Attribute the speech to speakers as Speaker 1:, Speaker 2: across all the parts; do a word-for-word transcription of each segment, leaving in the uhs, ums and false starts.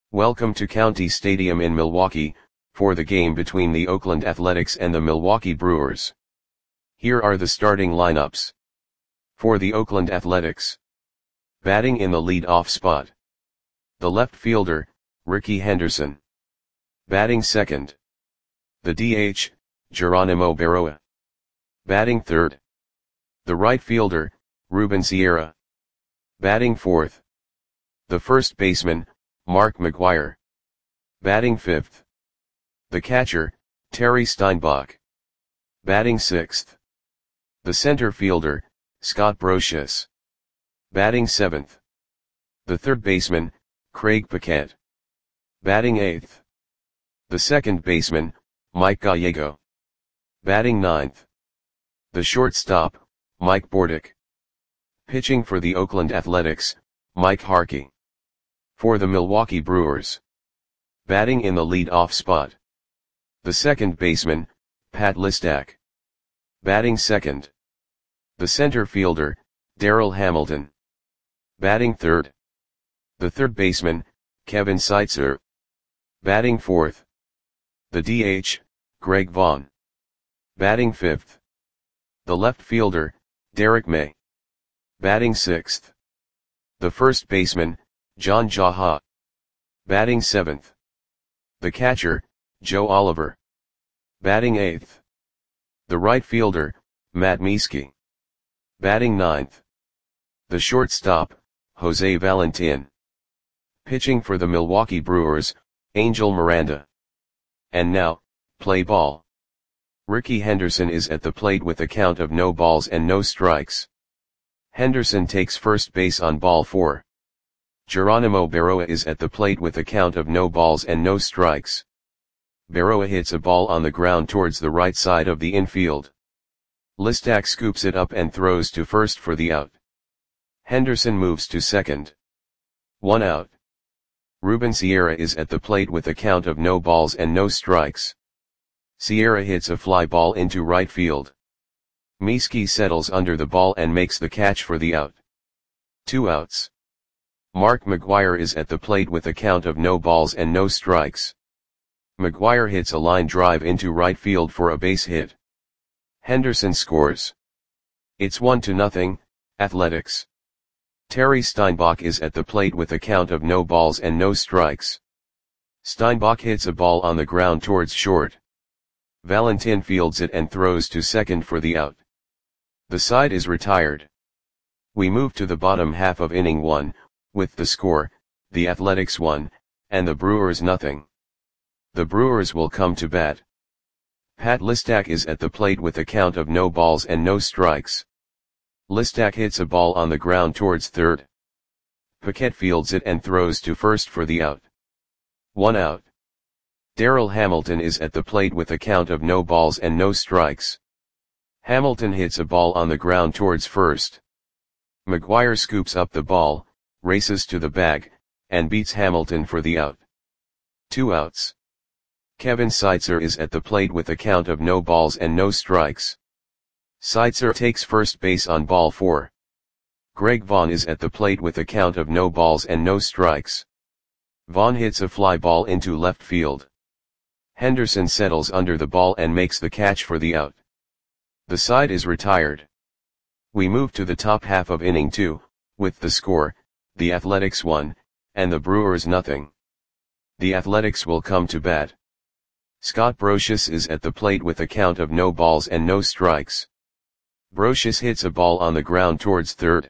Speaker 1: Welcome to County Stadium in Milwaukee, for the game between the Oakland Athletics and the Milwaukee Brewers. Here are the starting lineups. For the Oakland Athletics. Batting in the lead-off spot. The left fielder, Rickey Henderson. Batting second. The D H, Geronimo Berroa. Batting third. The right fielder, Ruben Sierra. Batting fourth. The first baseman, Mark McGwire. Batting fifth. The catcher, Terry Steinbach. Batting sixth. The center fielder, Scott Brosius. Batting seventh. The third baseman, Craig Paquette. Batting eighth. The second baseman, Mike Gallego. Batting ninth. The shortstop, Mike Bordick. Pitching for the Oakland Athletics, Mike Harkey. For the Milwaukee Brewers. Batting in the lead-off spot. The second baseman, Pat Listak. Batting second. The center fielder, Darryl Hamilton. Batting third. The third baseman, Kevin Seitzer. Batting fourth. The D H, Greg Vaughn. Batting fifth. The left fielder, Derek May. Batting sixth. The first baseman, John Jaha. Batting seventh. The catcher, Joe Oliver. Batting eighth. The right fielder, Matt Mieske. Batting ninth. The shortstop, Jose Valentin. Pitching for the Milwaukee Brewers, Angel Miranda. And now, play ball. Rickey Henderson is at the plate with a count of no balls and no strikes. Henderson takes first base on ball four. Geronimo Berroa is at the plate with a count of no balls and no strikes. Berroa hits a ball on the ground towards the right side of the infield. Listak scoops it up and throws to first for the out. Henderson moves to second. One out. Ruben Sierra is at the plate with a count of no balls and no strikes. Sierra hits a fly ball into right field. Mieske settles under the ball and makes the catch for the out. Two outs. Mark McGwire is at the plate with a count of no balls and no strikes. McGwire hits a line drive into right field for a base hit. Henderson scores. It's one to nothing, Athletics. Terry Steinbach is at the plate with a count of no balls and no strikes. Steinbach hits a ball on the ground towards short. Valentin fields it and throws to second for the out. The side is retired. We move to the bottom half of inning one, with the score, the Athletics one, and the Brewers nothing. The Brewers will come to bat. Pat Listak is at the plate with a count of no balls and no strikes. Listak hits a ball on the ground towards third. Paquette fields it and throws to first for the out. One out. Darryl Hamilton is at the plate with a count of no balls and no strikes. Hamilton hits a ball on the ground towards first. McGwire scoops up the ball, races to the bag, and beats Hamilton for the out. Two outs. Kevin Seitzer is at the plate with a count of no balls and no strikes. Seitzer takes first base on ball four. Greg Vaughn is at the plate with a count of no balls and no strikes. Vaughn hits a fly ball into left field. Henderson settles under the ball and makes the catch for the out. The side is retired. We move to the top half of inning two, with the score, the Athletics one, and the Brewers nothing. The Athletics will come to bat. Scott Brosius is at the plate with a count of no balls and no strikes. Brosius hits a ball on the ground towards third.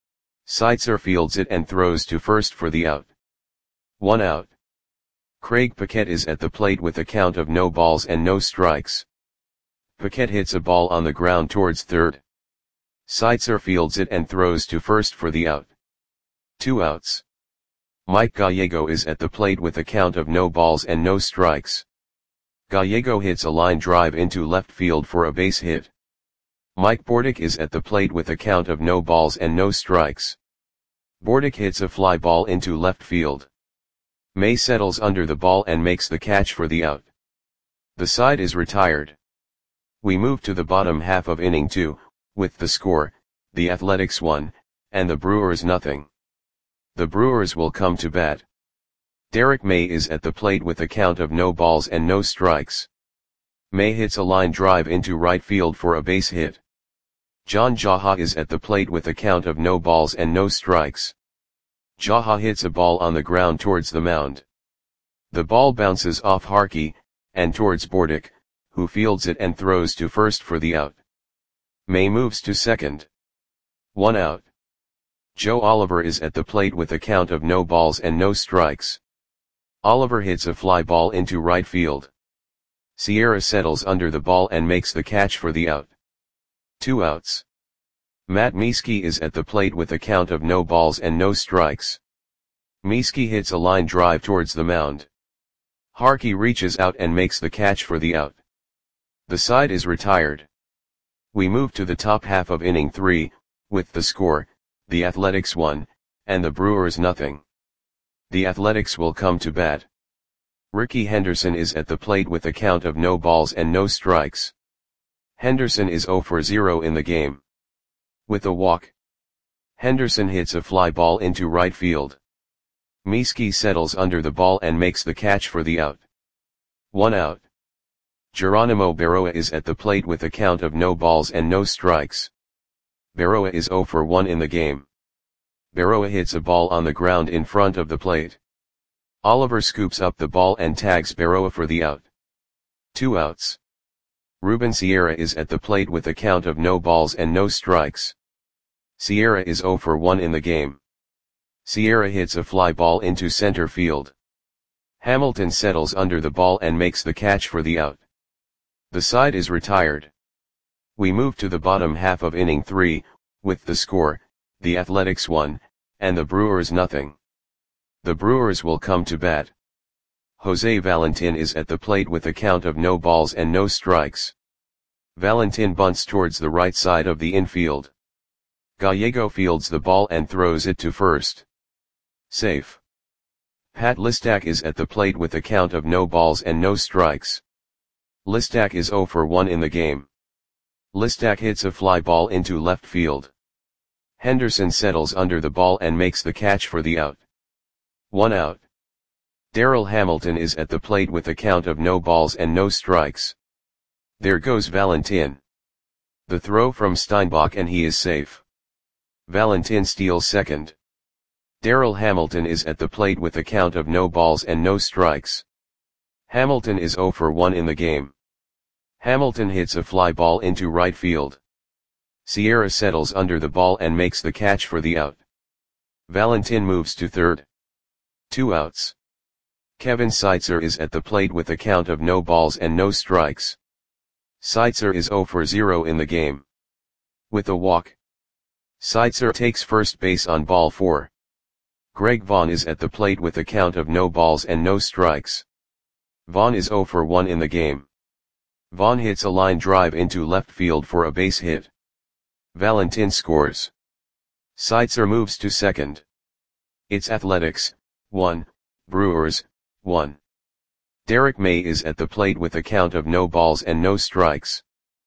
Speaker 1: Seitzer fields it and throws to first for the out. One out. Craig Paquette is at the plate with a count of no balls and no strikes. Paquette hits a ball on the ground towards third. Seitzer fields it and throws to first for the out. Two outs. Mike Gallego is at the plate with a count of no balls and no strikes. Gallego hits a line drive into left field for a base hit. Mike Bordick is at the plate with a count of no balls and no strikes. Bordick hits a fly ball into left field. May settles under the ball and makes the catch for the out. The side is retired. We move to the bottom half of inning two, with the score, the Athletics one, and the Brewers nothing. The Brewers will come to bat. Derek May is at the plate with a count of no balls and no strikes. May hits a line drive into right field for a base hit. John Jaha is at the plate with a count of no balls and no strikes. Jaha hits a ball on the ground towards the mound. The ball bounces off Harkey, and towards Bordick, who fields it and throws to first for the out. May moves to second. One out. Joe Oliver is at the plate with a count of no balls and no strikes. Oliver hits a fly ball into right field. Sierra settles under the ball and makes the catch for the out. Two outs. Matt Mieske is at the plate with a count of no balls and no strikes. Mieske hits a line drive towards the mound. Harkey reaches out and makes the catch for the out. The side is retired. We move to the top half of inning three, with the score, the Athletics one, and the Brewers nothing. The Athletics will come to bat. Rickey Henderson is at the plate with a count of no balls and no strikes. Henderson is zero for zero in the game. With a walk, Henderson hits a fly ball into right field. Mieske settles under the ball and makes the catch for the out. One out. Geronimo Berroa is at the plate with a count of no balls and no strikes. Berroa is zero for one in the game. Berroa hits a ball on the ground in front of the plate. Oliver scoops up the ball and tags Berroa for the out. Two outs. Ruben Sierra is at the plate with a count of no balls and no strikes. Sierra is zero for one in the game. Sierra hits a fly ball into center field. Hamilton settles under the ball and makes the catch for the out. The side is retired. We move to the bottom half of inning three, with the score, the Athletics one, and the Brewers nothing. The Brewers will come to bat. Jose Valentin is at the plate with a count of no balls and no strikes. Valentin bunts towards the right side of the infield. Gallego fields the ball and throws it to first. Safe. Pat Listak is at the plate with a count of no balls and no strikes. Listak is zero for one in the game. Listak hits a fly ball into left field. Henderson settles under the ball and makes the catch for the out. One out. Darryl Hamilton is at the plate with a count of no balls and no strikes. There goes Valentin. The throw from Steinbach and he is safe. Valentin steals second. Darryl Hamilton is at the plate with a count of no balls and no strikes. Hamilton is zero for one in the game. Hamilton hits a fly ball into right field. Sierra settles under the ball and makes the catch for the out. Valentin moves to third. Two outs. Kevin Seitzer is at the plate with a count of no balls and no strikes. Seitzer is zero for zero in the game. With a walk, Seitzer takes first base on ball four. Greg Vaughn is at the plate with a count of no balls and no strikes. Vaughn is zero for one in the game. Vaughn hits a line drive into left field for a base hit. Valentin scores. Seitzer moves to second. It's Athletics, one, Brewers, one. Derek May is at the plate with a count of no balls and no strikes.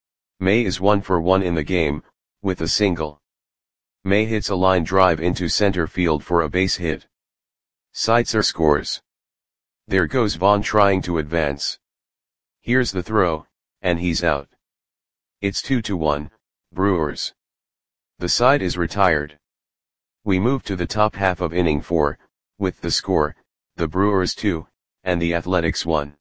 Speaker 1: May is one for one in the game, with a single. May hits a line drive into center field for a base hit. Seitzer scores. There goes Vaughn trying to advance. Here's the throw, and he's out. It's two to one, Brewers. The side is retired. We move to the top half of inning four, with the score, the Brewers two, and the Athletics one.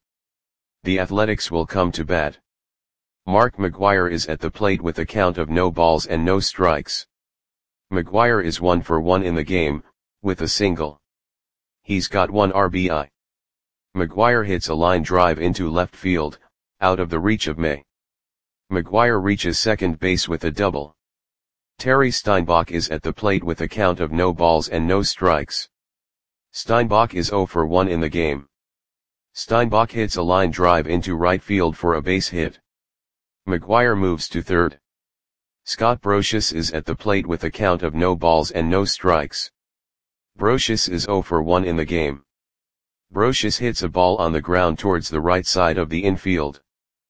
Speaker 1: The Athletics will come to bat. Mark McGwire is at the plate with a count of no balls and no strikes. McGwire is one for one in the game, with a single. He's got one R B I. McGwire hits a line drive into left field, out of the reach of May. McGwire reaches second base with a double. Terry Steinbach is at the plate with a count of no balls and no strikes. Steinbach is zero for one in the game. Steinbach hits a line drive into right field for a base hit. McGwire moves to third. Scott Brosius is at the plate with a count of no balls and no strikes. Brosius is zero for one in the game. Brosius hits a ball on the ground towards the right side of the infield.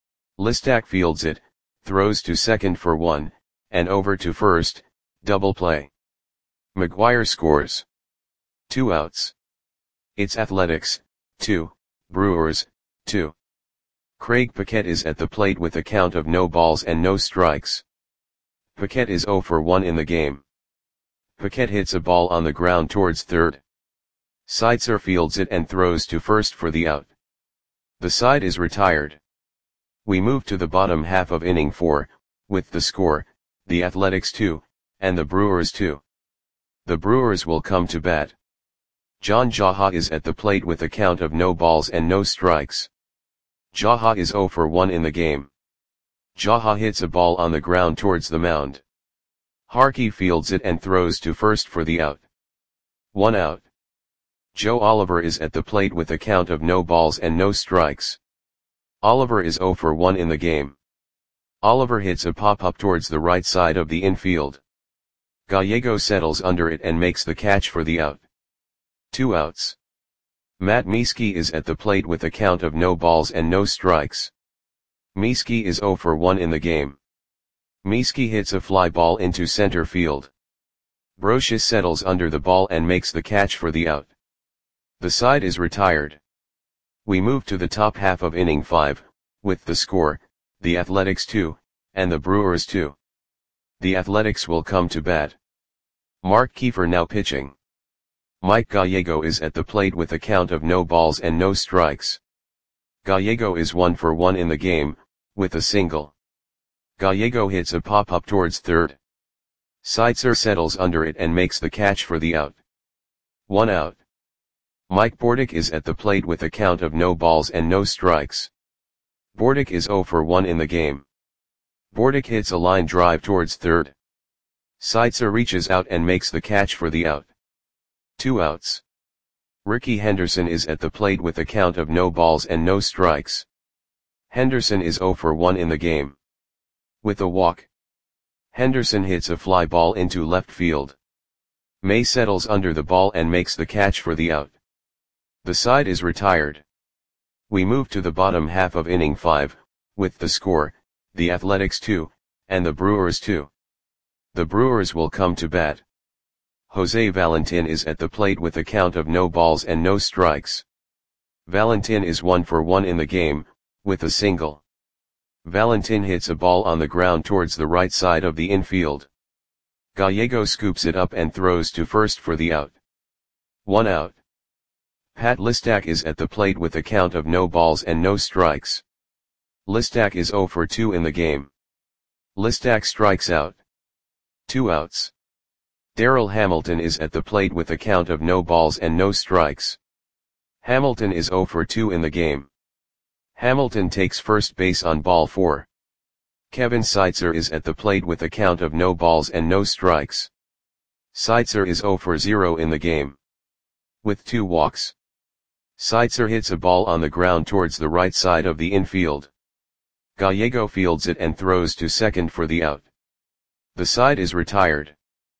Speaker 1: Listak fields it, throws to second for one, and over to first, double play. McGwire scores. Two outs. It's Athletics, two, Brewers, two. Craig Paquette is at the plate with a count of no balls and no strikes. Paquette is zero for one in the game. Paquette hits a ball on the ground towards third. Seitzer fields it and throws to first for the out. The side is retired. We move to the bottom half of inning four, with the score, the Athletics two, and the Brewers two. The Brewers will come to bat. John Jaha is at the plate with a count of no balls and no strikes. Jaha is zero for one in the game. Jaha hits a ball on the ground towards the mound. Harkey fields it and throws to first for the out. One out. Joe Oliver is at the plate with a count of no balls and no strikes. Oliver is zero for one in the game. Oliver hits a pop-up towards the right side of the infield. Gallego settles under it and makes the catch for the out. Two outs. Matt Mieske is at the plate with a count of no balls and no strikes. Mieske is zero for one in the game. Mieske hits a fly ball into center field. Brosius settles under the ball and makes the catch for the out. The side is retired. We move to the top half of inning five, with the score, the Athletics two, and the Brewers two. The Athletics will come to bat. Mark Kiefer now pitching. Mike Gallego is at the plate with a count of no balls and no strikes. Gallego is one for one in the game, with a single. Gallego hits a pop-up towards third. Seitzer settles under it and makes the catch for the out. One out. Mike Bordick is at the plate with a count of no balls and no strikes. Bordick is zero for one in the game. Bordick hits a line drive towards third. Seitzer reaches out and makes the catch for the out. Two outs. Ricky Henderson is at the plate with a count of no balls and no strikes. Henderson is zero for one in the game. With a walk. Henderson hits a fly ball into left field. May settles under the ball and makes the catch for the out. The side is retired. We move to the bottom half of inning five, with the score, the Athletics two, and the Brewers two. The Brewers will come to bat. Jose Valentin is at the plate with a count of no balls and no strikes. Valentin is one for one in the game, with a single. Valentin hits a ball on the ground towards the right side of the infield. Gallego scoops it up and throws to first for the out. One out. Pat Listak is at the plate with a count of no balls and no strikes. Listak is zero for two in the game. Listak strikes out. Two outs. Darryl Hamilton is at the plate with a count of no balls and no strikes. Hamilton is zero for two in the game. Hamilton takes first base on ball four. Kevin Seitzer is at the plate with a count of no balls and no strikes. Seitzer is zero for zero in the game. With two walks. Seitzer hits a ball on the ground towards the right side of the infield. Gallego fields it and throws to second for the out. The side is retired.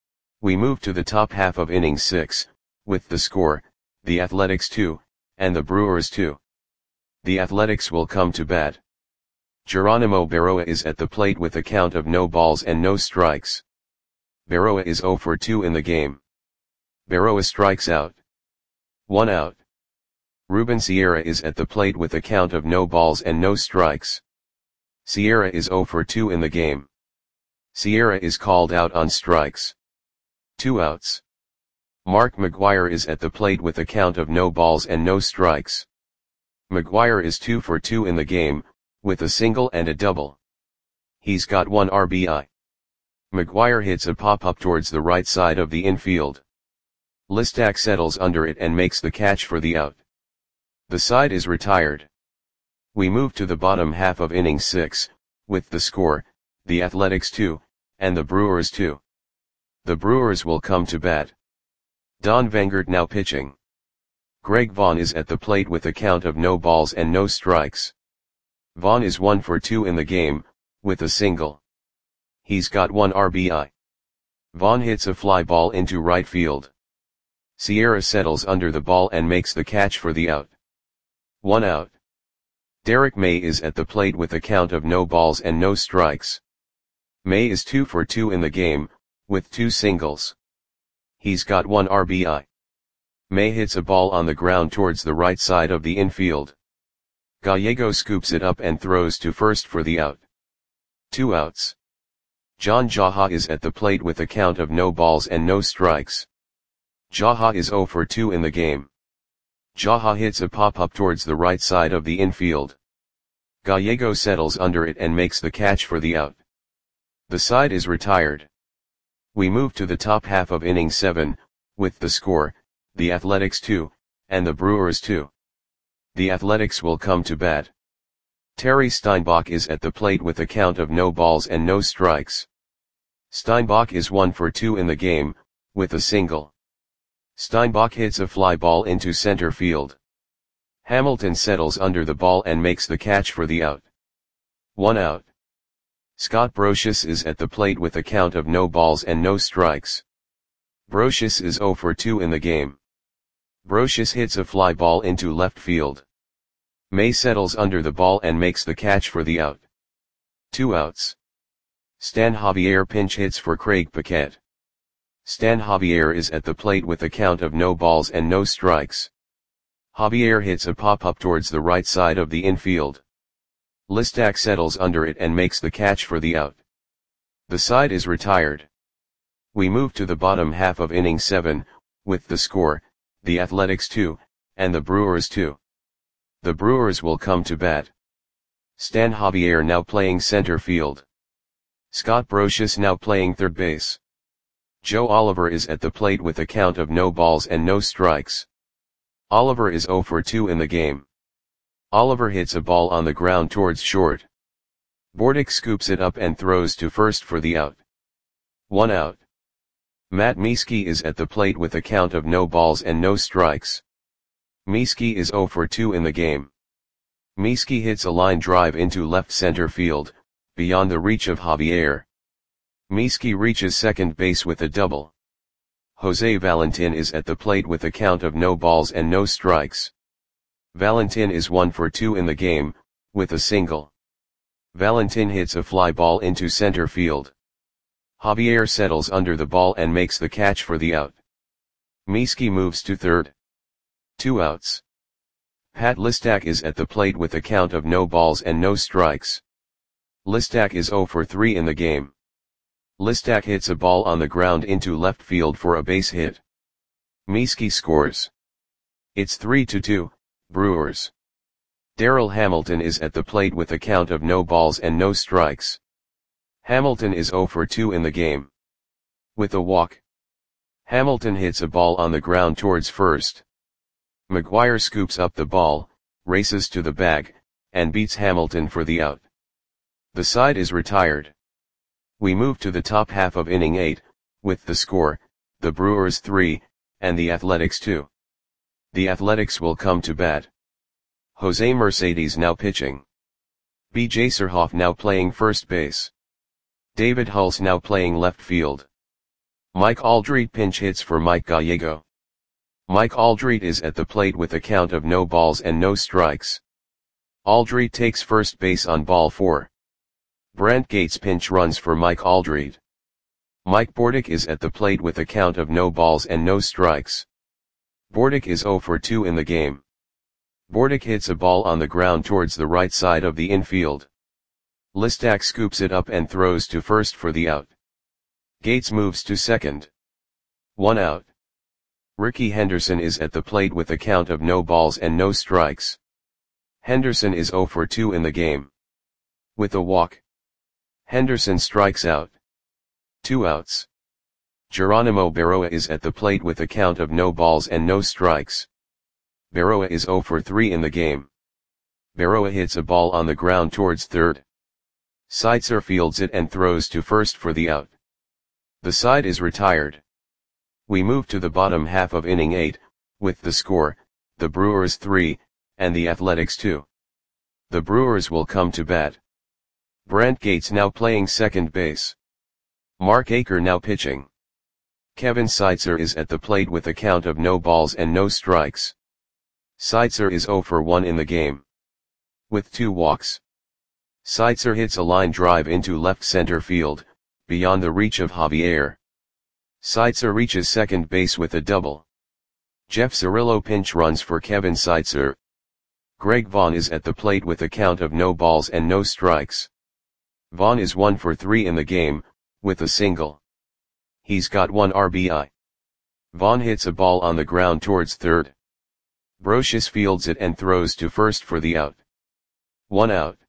Speaker 1: We move to the top half of inning six, with the score, the Athletics two, and the Brewers two. The Athletics will come to bat. Geronimo Berroa is at the plate with a count of no balls and no strikes. Berroa is zero for two in the game. Berroa strikes out. One out. Ruben Sierra is at the plate with a count of no balls and no strikes. Sierra is zero for two in the game. Sierra is called out on strikes. Two outs. Mark McGwire is at the plate with a count of no balls and no strikes. McGwire is two for two in the game, with a single and a double. He's got one R B I. McGwire hits a pop-up towards the right side of the infield. Listak settles under it and makes the catch for the out. The side is retired. We move to the bottom half of inning six, with the score, the Athletics two, and the Brewers two. The Brewers will come to bat. Don Vangert now pitching. Greg Vaughn is at the plate with a count of no balls and no strikes. Vaughn is one for two in the game, with a single. He's got one R B I. Vaughn hits a fly ball into right field. Sierra settles under the ball and makes the catch for the out. One out. Derek May is at the plate with a count of no balls and no strikes. May is two for two in the game, with two singles. He's got one R B I. May hits a ball on the ground towards the right side of the infield. Gallego scoops it up and throws to first for the out. Two outs. John Jaha is at the plate with a count of no balls and no strikes. Jaha is zero for two in the game. Jaha hits a pop-up towards the right side of the infield. Gallego settles under it and makes the catch for the out. The side is retired. We move to the top half of inning seven, with the score, the Athletics two, and the Brewers two. The Athletics will come to bat. Terry Steinbach is at the plate with a count of no balls and no strikes. Steinbach is one for two in the game, with a single. Steinbach hits a fly ball into center field. Hamilton settles under the ball and makes the catch for the out. One out. Scott Brosius is at the plate with a count of no balls and no strikes. Brosius is zero for two in the game. Brosius hits a fly ball into left field. May settles under the ball and makes the catch for the out. Two outs. Stan Javier pinch hits for Craig Paquette. Stan Javier is at the plate with a count of no balls and no strikes. Javier hits a pop-up towards the right side of the infield. Listak settles under it and makes the catch for the out. The side is retired. We move to the bottom half of inning seven, with the score, the Athletics two, and the Brewers two. The Brewers will come to bat. Stan Javier now playing center field. Scott Brosius now playing third base. Joe Oliver is at the plate with a count of no balls and no strikes. Oliver is zero for two in the game. Oliver hits a ball on the ground towards short. Bordick scoops it up and throws to first for the out. One out. Matt Mieske is at the plate with a count of no balls and no strikes. Mieske is zero for two in the game. Mieske hits a line drive into left center field, beyond the reach of Javier. Mieske reaches second base with a double. Jose Valentin is at the plate with a count of no balls and no strikes. Valentin is one for two in the game, with a single. Valentin hits a fly ball into center field. Javier settles under the ball and makes the catch for the out. Mieske moves to third. Two outs. Pat Listak is at the plate with a count of no balls and no strikes. Listak is zero for three in the game. Listak hits a ball on the ground into left field for a base hit. Mieske scores. It's three to two, Brewers. Darrell Hamilton is at the plate with a count of no balls and no strikes. Hamilton is zero for two in the game. With a walk. Hamilton hits a ball on the ground towards first. McGuire scoops up the ball, races to the bag, and beats Hamilton for the out. The side is retired. We move to the top half of inning eight, with the score, the Brewers three, and the Athletics two. The Athletics will come to bat. Jose Mercedes now pitching. B J Surhoff now playing first base. David Hulse now playing left field. Mike Aldrete pinch hits for Mike Gallego. Mike Aldrete is at the plate with a count of no balls and no strikes. Aldrete takes first base on ball four. Brant Gates pinch runs for Mike Aldrete. Mike Bordick is at the plate with a count of no balls and no strikes. Bordick is zero for two in the game. Bordick hits a ball on the ground towards the right side of the infield. Listak scoops it up and throws to first for the out. Gates moves to second. One out. Ricky Henderson is at the plate with a count of no balls and no strikes. Henderson is zero for two in the game. With a walk. Henderson strikes out. Two outs. Geronimo Berroa is at the plate with a count of no balls and no strikes. Berroa is zero for three in the game. Berroa hits a ball on the ground towards third. Seitzer fields it and throws to first for the out. The side is retired. We move to the bottom half of inning eight, with the score, the Brewers three, and the Athletics two. The Brewers will come to bat. Brant Gates now playing second base. Mark Aker now pitching. Kevin Seitzer is at the plate with a count of no balls and no strikes. Seitzer is zero for one in the game. With two walks. Seitzer hits a line drive into left center field, beyond the reach of Javier. Seitzer reaches second base with a double. Jeff Cirillo pinch runs for Kevin Seitzer. Greg Vaughn is at the plate with a count of no balls and no strikes. Vaughn is one for three in the game, with a single. He's got one R B I. Vaughn hits a ball on the ground towards third. Brosius fields it and throws to first for the out. One out.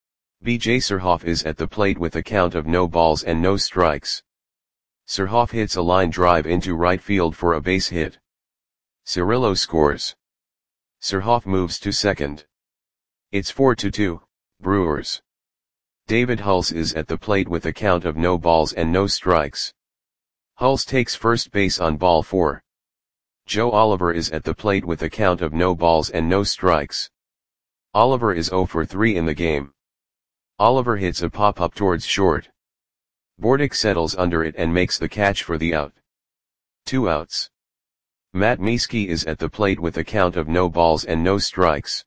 Speaker 1: B J Surhoff is at the plate with a count of no balls and no strikes. Surhoff hits a line drive into right field for a base hit. Cirillo scores. Surhoff moves to second. It's four to two, Brewers. David Hulse is at the plate with a count of no balls and no strikes. Hulse takes first base on ball four. Joe Oliver is at the plate with a count of no balls and no strikes. Oliver is zero for three in the game. Oliver hits a pop-up towards short. Bordick settles under it and makes the catch for the out. Two outs. Matt Mieske is at the plate with a count of no balls and no strikes.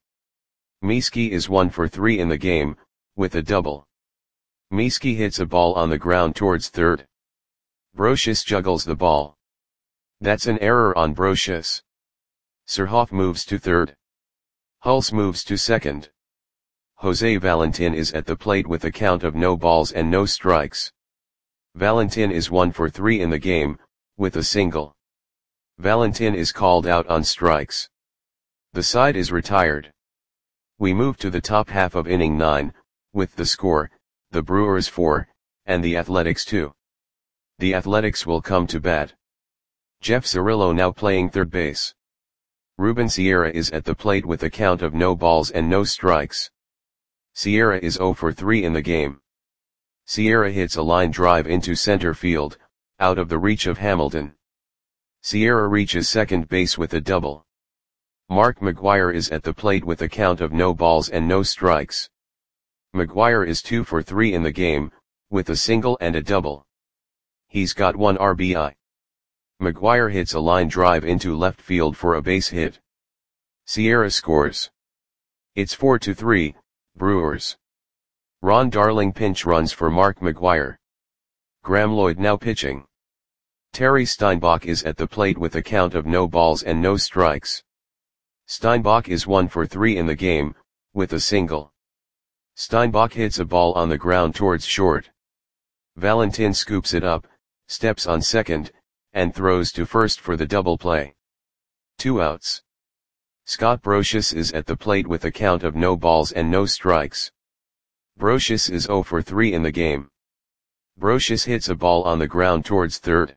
Speaker 1: Mieske is one for three in the game, with a double. Mieske hits a ball on the ground towards third. Brosius juggles the ball. That's an error on Brosius. Surhoff moves to third. Hulse moves to second. Jose Valentin is at the plate with a count of no balls and no strikes. Valentin is one for three in the game, with a single. Valentin is called out on strikes. The side is retired. We move to the top half of inning nine, with the score, the Brewers four, and the Athletics two. The Athletics will come to bat. Jeff Cirillo now playing third base. Ruben Sierra is at the plate with a count of no balls and no strikes. Sierra is zero for three in the game. Sierra hits a line drive into center field, out of the reach of Hamilton. Sierra reaches second base with a double. Mark McGwire is at the plate with a count of no balls and no strikes. McGwire is two for three in the game, with a single and a double. He's got one R B I. McGwire hits a line drive into left field for a base hit. Sierra scores. It's four to three, Brewers. Ron Darling pinch runs for Mark McGwire. Graham Lloyd now pitching. Terry Steinbach is at the plate with a count of no balls and no strikes. Steinbach is one for three in the game, with a single. Steinbach hits a ball on the ground towards short. Valentin scoops it up, steps on second, and throws to first for the double play. Two outs. Scott Brosius is at the plate with a count of no balls and no strikes. Brosius is zero for three in the game. Brosius hits a ball on the ground towards third.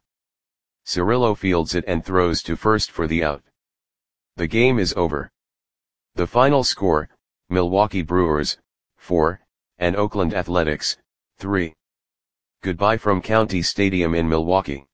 Speaker 1: Cirillo fields it and throws to first for the out. The game is over. The final score, Milwaukee Brewers, four, and Oakland Athletics, three. Goodbye from County Stadium in Milwaukee.